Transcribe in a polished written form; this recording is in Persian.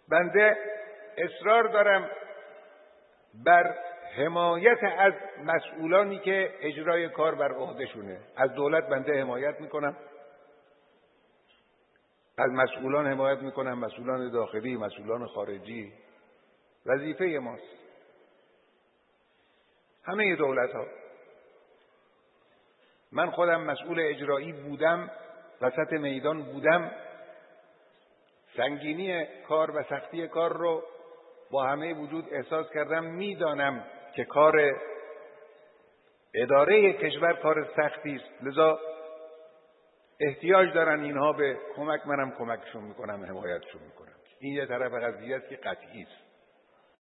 بنده اصرار دارم بر حمایت از مسئولانی که اجرای کار بر عهدهشونه. از دولت بنده حمایت میکنم، از مسئولان حمایت میکنم، مسئولان داخلی، مسئولان خارجی. وظیفه ماست، همه دولت ها. من خودم مسئول اجرایی بودم، وسط میدان بودم، سنگینی کار و سختی کار رو با همه وجود احساس کردم. میدانم که کار اداره کشور کار سختی است، لذا احتیاج دارن اینها به کمک. منم کمکشون میکنم، حمایتشون میکنم. این یه طرف قضیه است که قطعی است.